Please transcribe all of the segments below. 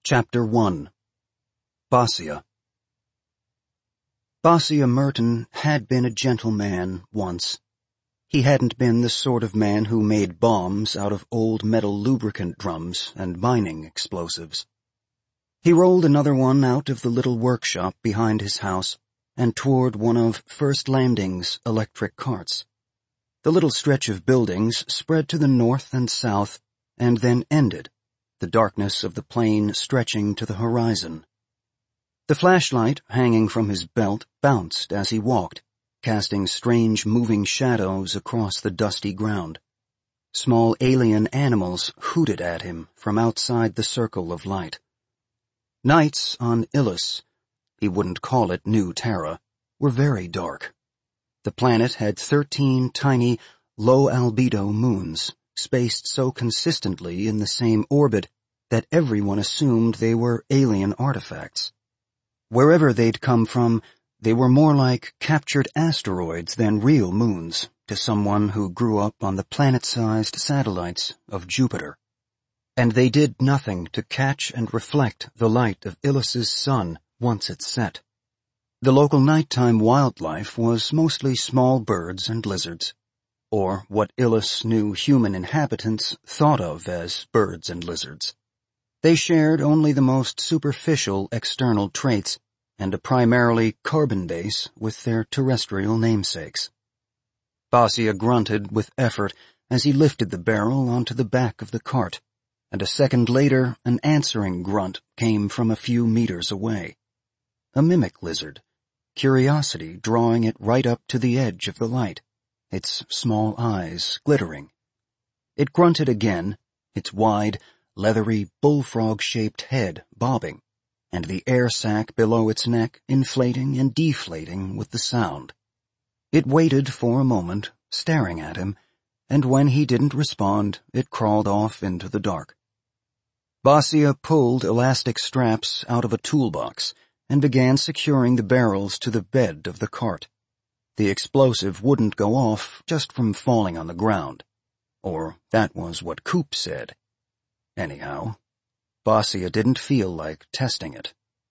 Chapter 1. Basia. Basia Merton had been a gentle man once. He hadn't been the sort of man who made bombs out of old metal lubricant drums and mining explosives. He rolled another one out of the little workshop behind his house and toward one of First Landing's electric carts. The little stretch of buildings spread to the north and south and then ended, the darkness of the plain stretching to the horizon. The flashlight hanging from his belt bounced as he walked, casting strange moving shadows across the dusty ground. Small alien animals hooted at him from outside the circle of light. Nights on Ilus, he wouldn't call it New Terra, were very dark. The planet had 13 tiny, low-albedo moons, spaced so consistently in the same orbit that everyone assumed they were alien artifacts. Wherever they'd come from, they were more like captured asteroids than real moons to someone who grew up on the planet-sized satellites of Jupiter. And they did nothing to catch and reflect the light of Ilus's sun once it set. The local nighttime wildlife was mostly small birds and lizards, or what Ilus knew human inhabitants thought of as birds and lizards. They shared only the most superficial external traits and a primarily carbon base with their terrestrial namesakes. Basia grunted with effort as he lifted the barrel onto the back of the cart, and a second later an answering grunt came from a few meters away. A mimic lizard, curiosity drawing it right up to the edge of the light, its small eyes glittering. It grunted again, its wide, leathery, bullfrog-shaped head bobbing, and the air sac below its neck inflating and deflating with the sound. It waited for a moment, staring at him, and when he didn't respond, it crawled off into the dark. Basia pulled elastic straps out of a toolbox and began securing the barrels to the bed of the cart. The explosive wouldn't go off just from falling on the ground. Or that was what Coop said. Anyhow, Basia didn't feel like testing it.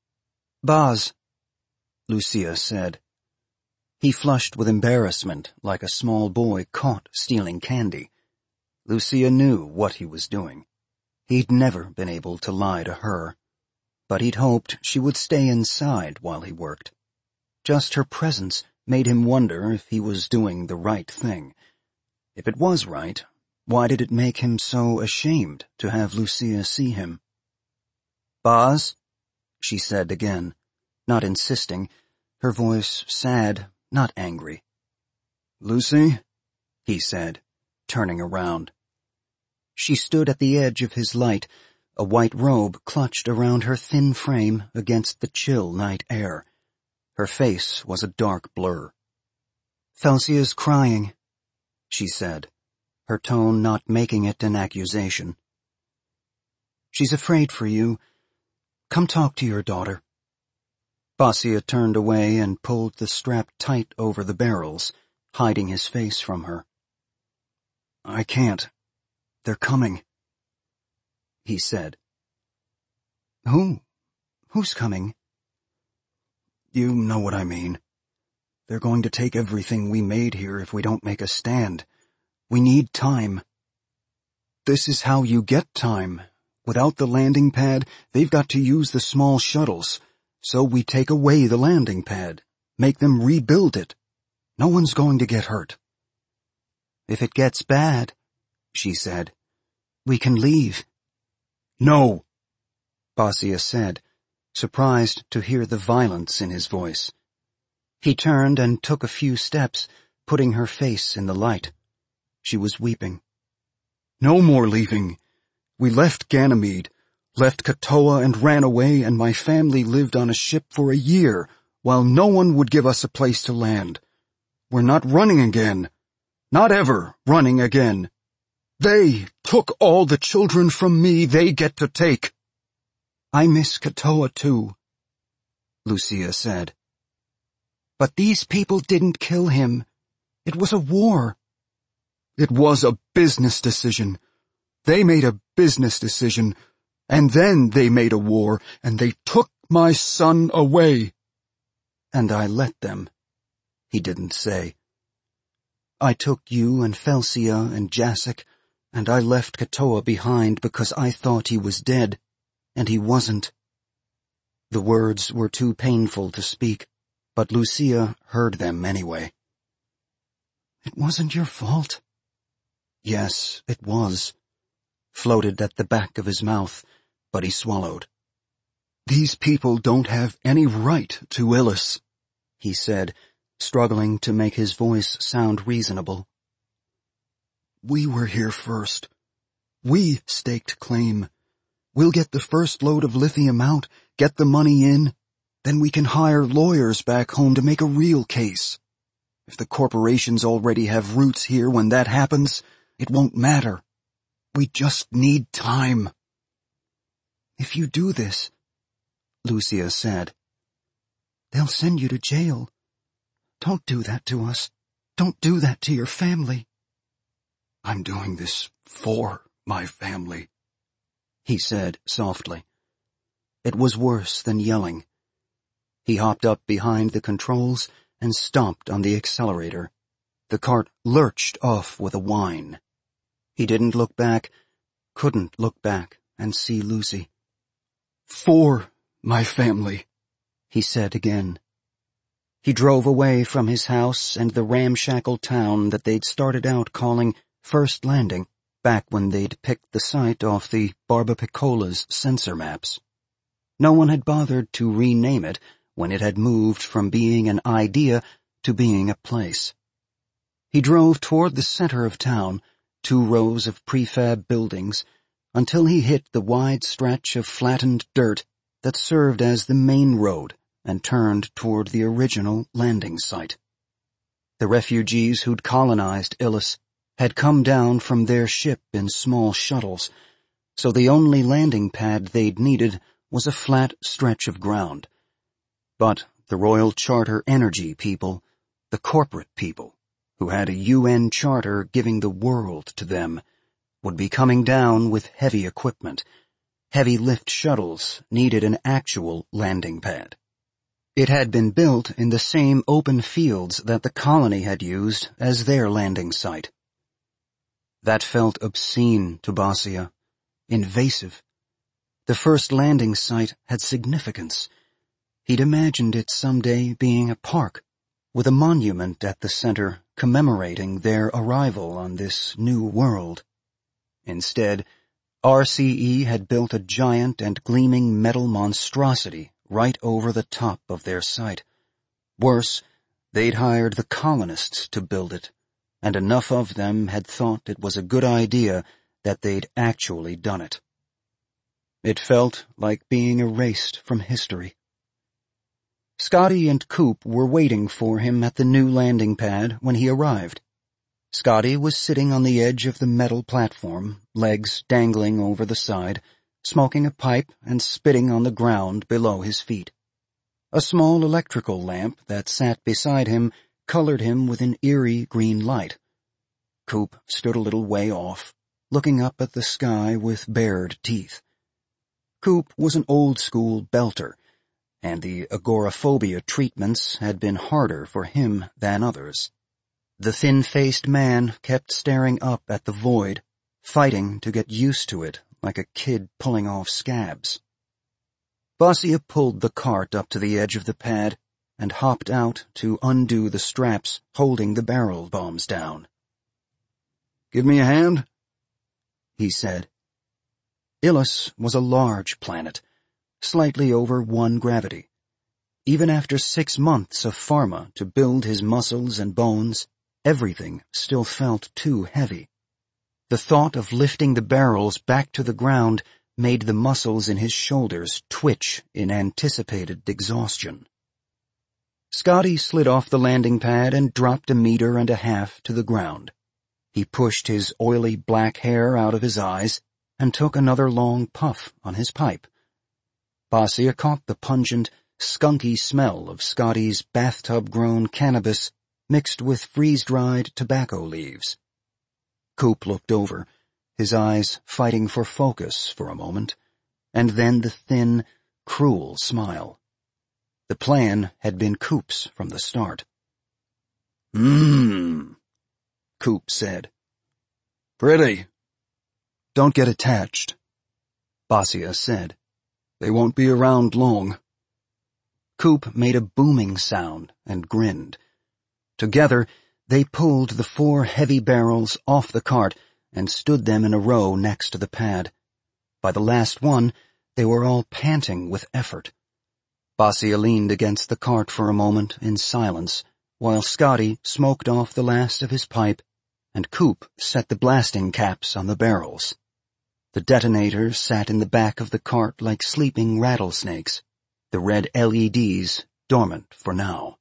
"Baz," Lucia said. He flushed with embarrassment like a small boy caught stealing candy. Lucia knew what he was doing. He'd never been able to lie to her, but he'd hoped she would stay inside while he worked. Just her presence made him wonder if he was doing the right thing. If it was right, why did it make him so ashamed to have Lucia see him? "Baz," she said again, not insisting, her voice sad, not angry. "Lucy?" he said, turning around. She stood at the edge of his light, a white robe clutched around her thin frame against the chill night air. Her face was a dark blur. "Felsia's crying," she said, her tone not making it an accusation. "She's afraid for you. Come talk to your daughter." Basia turned away and pulled the strap tight over the barrels, hiding his face from her. "I can't. They're coming," he said. Who's coming?" "You know what I mean. They're going to take everything we made here if we don't make a stand. We need time." "This is how you get time. Without the landing pad, they've got to use the small shuttles. So we take away the landing pad, make them rebuild it. No one's going to get hurt." "If it gets bad," she said, "we can leave." "No," Basia said, surprised to hear the violence in his voice. He turned and took a few steps, putting her face in the light. She was weeping. "No more leaving. We left Ganymede, left Katoa and ran away, and my family lived on a ship for a year, while no one would give us a place to land. We're not running again. Not ever running again. They took all the children from me they get to take." "I miss Katoa too," Lucia said. "But these people didn't kill him. It was a war." "It was a business decision. They made a business decision. And then they made a war, and they took my son away. And I let them. He didn't say. I took you and Felsia and Jasek, and I left Katoa behind because I thought he was dead, and he wasn't. The words were too painful to speak, but Lucia heard them anyway. It wasn't your fault. Yes, it was. Floated at the back of his mouth, but he swallowed. These people don't have any right to Ilus, he said, struggling to make his voice sound reasonable. We were here first. We staked claim. We'll get the first load of lithium out, get the money in, then we can hire lawyers back home to make a real case. If the corporations already have roots here when that happens, it won't matter. We just need time. If you do this, Lucia said, they'll send you to jail. Don't do that to us. Don't do that to your family. I'm doing this for my family, he said softly. It was worse than yelling. He hopped up behind the controls and stomped on the accelerator. The cart lurched off with a whine. He didn't look back, couldn't look back and see Lucy. For my family, he said again. He drove away from his house and the ramshackle town that they'd started out calling First Landing back when they'd picked the site off the Barbapiccola's sensor maps. No one had bothered to rename it when it had moved from being an idea to being a place. He drove toward the center of town, 2 rows of prefab buildings, until he hit the wide stretch of flattened dirt that served as the main road and turned toward the original landing site. The refugees who'd colonized Ilus had come down from their ship in small shuttles, so the only landing pad they'd needed was a flat stretch of ground. But the Royal Charter Energy people, the corporate people, who had a UN charter giving the world to them, would be coming down with heavy equipment. Heavy lift shuttles needed an actual landing pad. It had been built in the same open fields that the colony had used as their landing site. That felt obscene to Basia, invasive. The first landing site had significance. He'd imagined it someday being a park, with a monument at the center commemorating their arrival on this new world. Instead, RCE had built a giant and gleaming metal monstrosity right over the top of their site. Worse, they'd hired the colonists to build it, and enough of them had thought it was a good idea that they'd actually done it. It felt like being erased from history. Scotty and Coop were waiting for him at the new landing pad when he arrived. Scotty was sitting on the edge of the metal platform, legs dangling over the side, smoking a pipe and spitting on the ground below his feet. A small electrical lamp that sat beside him colored him with an eerie green light. Coop stood a little way off, looking up at the sky with bared teeth. Coop was an old-school belter, and the agoraphobia treatments had been harder for him than others. The thin-faced man kept staring up at the void, fighting to get used to it like a kid pulling off scabs. Basia pulled the cart up to the edge of the pad and hopped out to undo the straps holding the barrel bombs down. "Give me a hand?" he said. Ilus was a large planet, slightly over 1 gravity. Even after 6 months of pharma to build his muscles and bones, everything still felt too heavy. The thought of lifting the barrels back to the ground made the muscles in his shoulders twitch in anticipated exhaustion. Scotty slid off the landing pad and dropped 1.5 meters to the ground. He pushed his oily black hair out of his eyes and took another long puff on his pipe. Basia caught the pungent, skunky smell of Scotty's bathtub-grown cannabis mixed with freeze-dried tobacco leaves. Coop looked over, his eyes fighting for focus for a moment, and then the thin, cruel smile. The plan had been Coop's from the start. Coop said. Pretty. Don't get attached, Basia said. They won't be around long. Coop made a booming sound and grinned. Together, they pulled the 4 heavy barrels off the cart and stood them in a row next to the pad. By the last one, they were all panting with effort. Basia leaned against the cart for a moment in silence, while Scotty smoked off the last of his pipe, and Coop set the blasting caps on the barrels. The detonators sat in the back of the cart like sleeping rattlesnakes, the red LEDs dormant for now.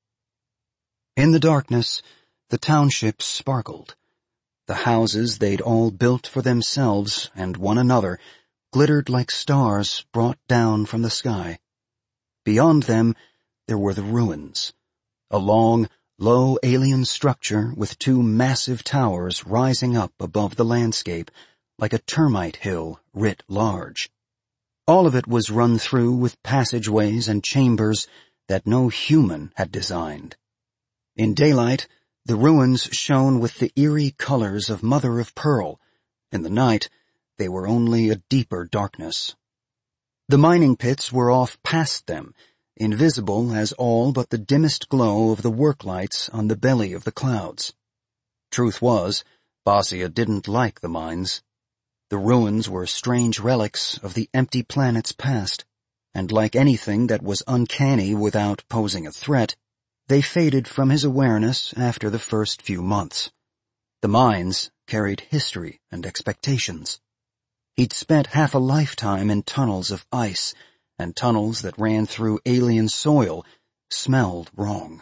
In the darkness, the township sparkled. The houses they'd all built for themselves and one another glittered like stars brought down from the sky. Beyond them, there were the ruins, a long, low alien structure with 2 massive towers rising up above the landscape like a termite hill writ large. All of it was run through with passageways and chambers that no human had designed. In daylight, the ruins shone with the eerie colors of mother of pearl. In the night, they were only a deeper darkness. The mining pits were off past them, invisible as all but the dimmest glow of the work lights on the belly of the clouds. Truth was, Basia didn't like the mines. The ruins were strange relics of the empty planet's past, and like anything that was uncanny without posing a threat, they faded from his awareness after the first few months. The mines carried history and expectations. He'd spent half a lifetime in tunnels of ice, and tunnels that ran through alien soil smelled wrong.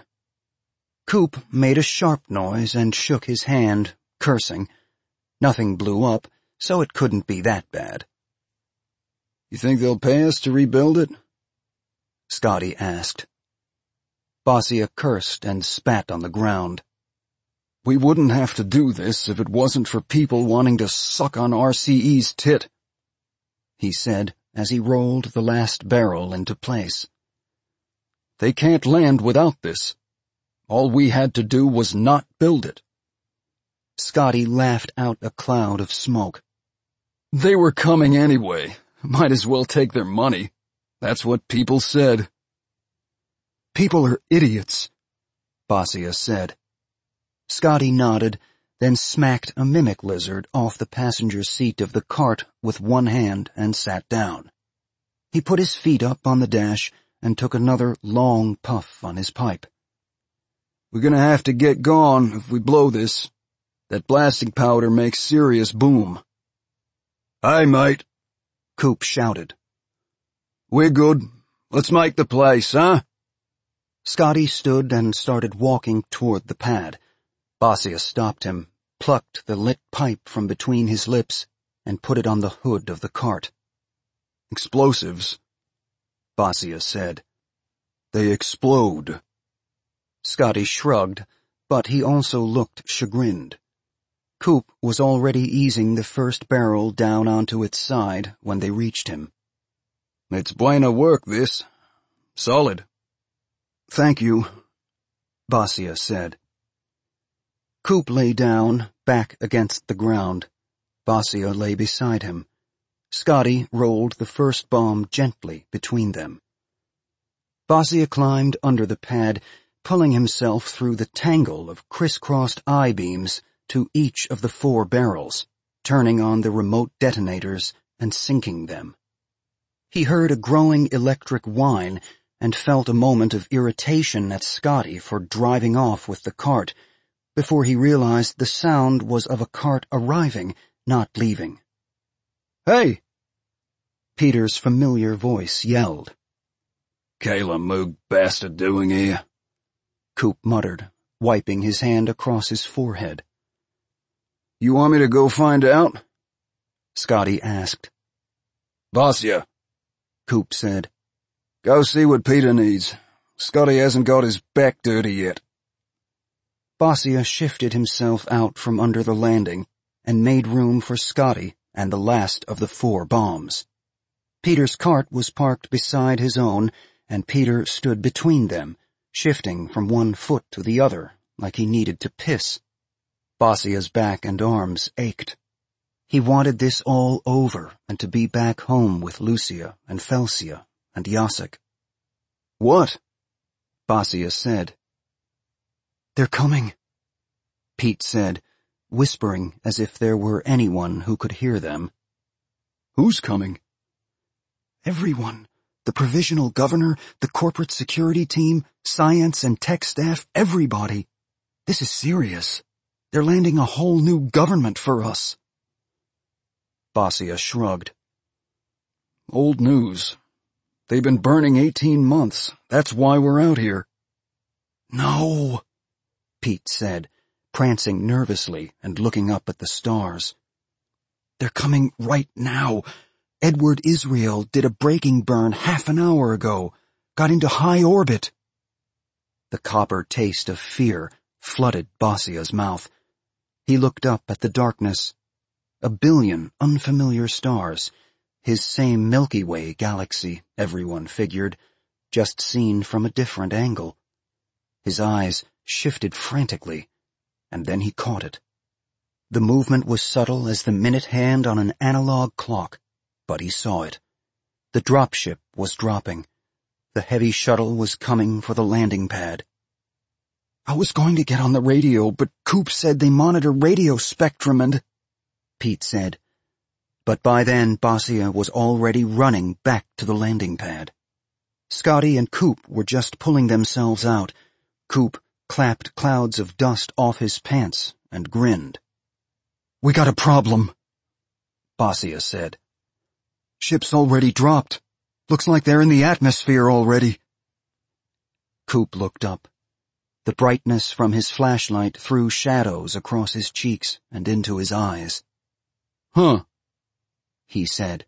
Coop made a sharp noise and shook his hand, cursing. Nothing blew up, so it couldn't be that bad. You think they'll pay us to rebuild it? Scotty asked. Basia cursed and spat on the ground. We wouldn't have to do this if it wasn't for people wanting to suck on RCE's tit, he said as he rolled the last barrel into place. They can't land without this. All we had to do was not build it. Scotty laughed out a cloud of smoke. They were coming anyway. Might as well take their money. That's what people said. People are idiots, Basia said. Scotty nodded, then smacked a mimic lizard off the passenger seat of the cart with one hand and sat down. He put his feet up on the dash and took another long puff on his pipe. We're gonna have to get gone if we blow this. That blasting powder makes serious boom. Aye, mate, Coop shouted. We're good. Let's make the place, huh? Scotty stood and started walking toward the pad. Basia stopped him, plucked the lit pipe from between his lips, and put it on the hood of the cart. Explosives, Basia said. They explode. Scotty shrugged, but he also looked chagrined. Coop was already easing the first barrel down onto its side when they reached him. It's buena work, this. Solid. Thank you, Basia said. Coop lay down, back against the ground. Basia lay beside him. Scotty rolled the first bomb gently between them. Basia climbed under the pad, pulling himself through the tangle of crisscrossed I-beams to each of the 4 barrels, turning on the remote detonators and sinking them. He heard a growing electric whine and felt a moment of irritation at Scotty for driving off with the cart, before he realized the sound was of a cart arriving, not leaving. Hey! Peter's familiar voice yelled. Kayla Moog bastard doing here? Coop muttered, wiping his hand across his forehead. You want me to go find out? Scotty asked. Basia, Coop said. Go see what Peter needs. Scotty hasn't got his back dirty yet. Basia shifted himself out from under the landing and made room for Scotty and the last of the 4 bombs. Peter's cart was parked beside his own, and Peter stood between them, shifting from one foot to the other, like he needed to piss. Basia's back and arms ached. He wanted this all over and to be back home with Lucia and Felsia and Jacek. What? Basia said. They're coming, Pete said, whispering as if there were anyone who could hear them. Who's coming? Everyone. The provisional governor, the corporate security team, science and tech staff, everybody. This is serious. They're landing a whole new government for us. Basia shrugged. Old news. They've been burning 18 months. That's why we're out here. No, Pete said, prancing nervously and looking up at the stars. They're coming right now. Edward Israel did a braking burn half an hour ago, got into high orbit. The copper taste of fear flooded Basia's mouth. He looked up at the darkness. 1 billion unfamiliar stars, his same Milky Way galaxy, everyone figured, just seen from a different angle. His eyes shifted frantically, and then he caught it. The movement was subtle as the minute hand on an analog clock, but he saw it. The dropship was dropping. The heavy shuttle was coming for the landing pad. I was going to get on the radio, but Coop said they monitor radio spectrum and... Pete said. But by then Basia was already running back to the landing pad. Scotty and Coop were just pulling themselves out. Coop clapped clouds of dust off his pants and grinned. We got a problem, Basia said. Ship's already dropped. Looks like they're in the atmosphere already. Coop looked up. The brightness from his flashlight threw shadows across his cheeks and into his eyes. Huh, he said.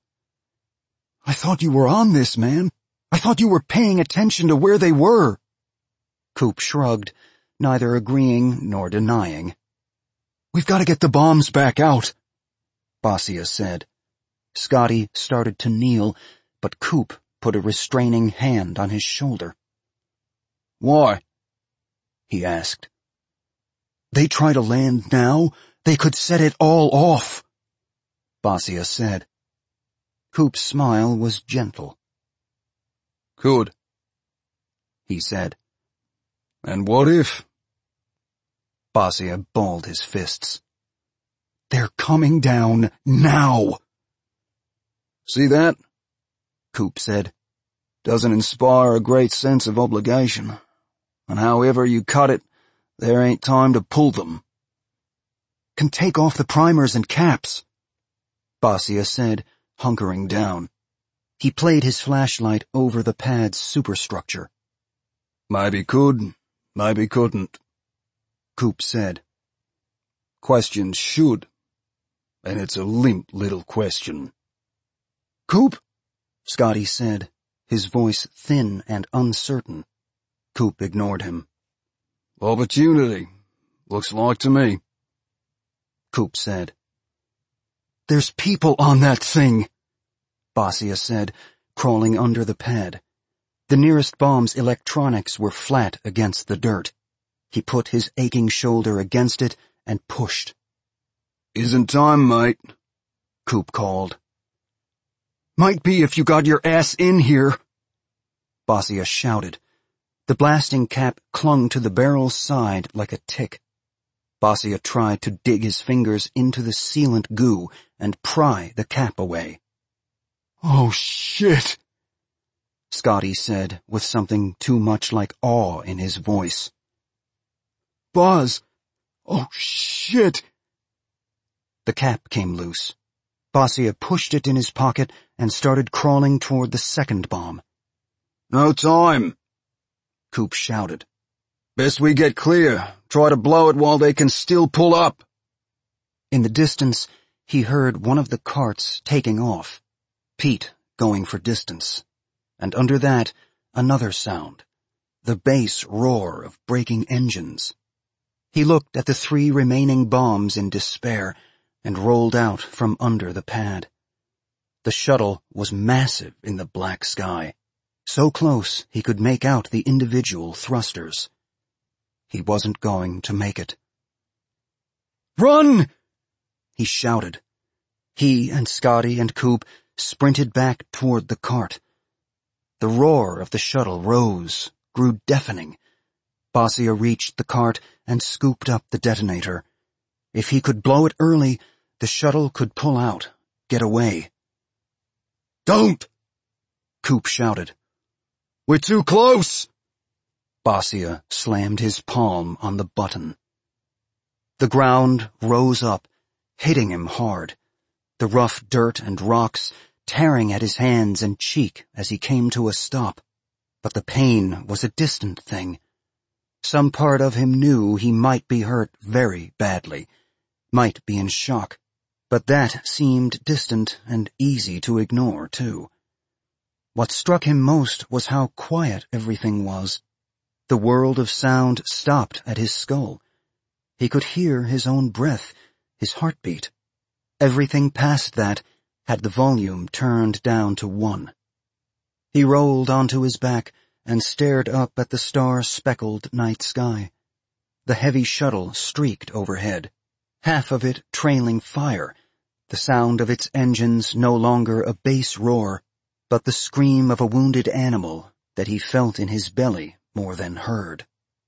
I thought you were on this, man. I thought you were paying attention to where they were. Coop shrugged, neither agreeing nor denying. We've got to get the bombs back out, Basia said. Scotty started to kneel, but Coop put a restraining hand on his shoulder. Why? He asked. They try to land now, they could set it all off, Basia said. Coop's smile was gentle. Could, he said. And what if? Basia balled his fists. They're coming down now. See that? Coop said. Doesn't inspire a great sense of obligation. And however you cut it, there ain't time to pull them. Can take off the primers and caps, Basia said, hunkering down. He played his flashlight over the pad's superstructure. Maybe could, maybe couldn't, Coop said. Questions should, and it's a limp little question. Coop, Scotty said, his voice thin and uncertain. Coop ignored him. Opportunity, looks like to me, Coop said. There's people on that thing, Basia said, crawling under the pad. The nearest bomb's electronics were flat against the dirt. He put his aching shoulder against it and pushed. Isn't time, mate, Coop called. Might be if you got your ass in here, Basia shouted. The blasting cap clung to the barrel's side like a tick. Basia tried to dig his fingers into the sealant goo and pry the cap away. Oh, shit, Scotty said with something too much like awe in his voice. Buzz! Oh, shit! The cap came loose. Basia pushed it in his pocket and started crawling toward the second bomb. No time, Coop shouted. Best we get clear. Try to blow it while they can still pull up. In the distance, he heard one of the carts taking off. Pete going for distance. And under that, another sound. The bass roar of braking engines. He looked at the 3 remaining bombs in despair and rolled out from under the pad. The shuttle was massive in the black sky, so close he could make out the individual thrusters. He wasn't going to make it. "Run!" he shouted. He and Scotty and Coop sprinted back toward the cart. The roar of the shuttle rose, grew deafening. Bossier reached the cart and scooped up the detonator. If he could blow it early, the shuttle could pull out, get away. "Don't!" Coop shouted. "We're too close!" Bossier slammed his palm on the button. The ground rose up, hitting him hard, the rough dirt and rocks tearing at his hands and cheek as he came to a stop. But the pain was a distant thing. Some part of him knew he might be hurt very badly, might be in shock, but that seemed distant and easy to ignore, too. What struck him most was how quiet everything was. The world of sound stopped at his skull. He could hear his own breath, his heartbeat. Everything past that had the volume turned down to 1. He rolled onto his back and stared up at the star-speckled night sky. The heavy shuttle streaked overhead, half of it trailing fire, the sound of its engines no longer a bass roar, but the scream of a wounded animal that he felt in his belly more than heard.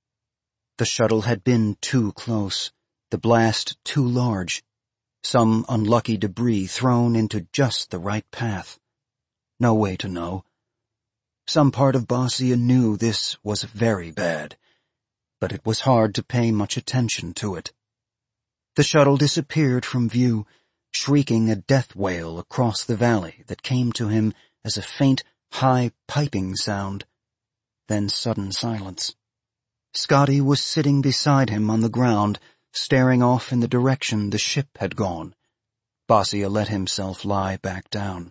The shuttle had been too close, the blast too large, some unlucky debris thrown into just the right path. No way to know. Some part of Bossier knew this was very bad, but it was hard to pay much attention to it. The shuttle disappeared from view, shrieking a death wail across the valley that came to him as a faint, high piping sound. Then sudden silence. Scotty was sitting beside him on the ground, staring off in the direction the ship had gone. Bossier let himself lie back down.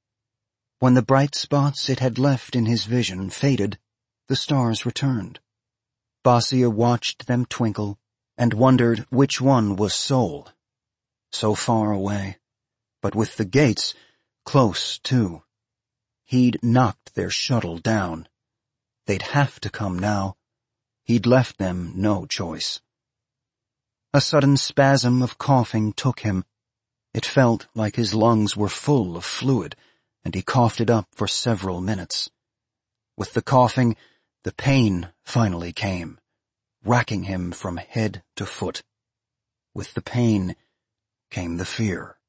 When the bright spots it had left in his vision faded, the stars returned. Bossier watched them twinkle and wondered which one was Sol. So far away, but with the gates close too. He'd knocked their shuttle down. They'd have to come now. He'd left them no choice. A sudden spasm of coughing took him. It felt like his lungs were full of fluid, and he coughed it up for several minutes. With the coughing, the pain finally came, racking him from head to foot. With the pain came the fear.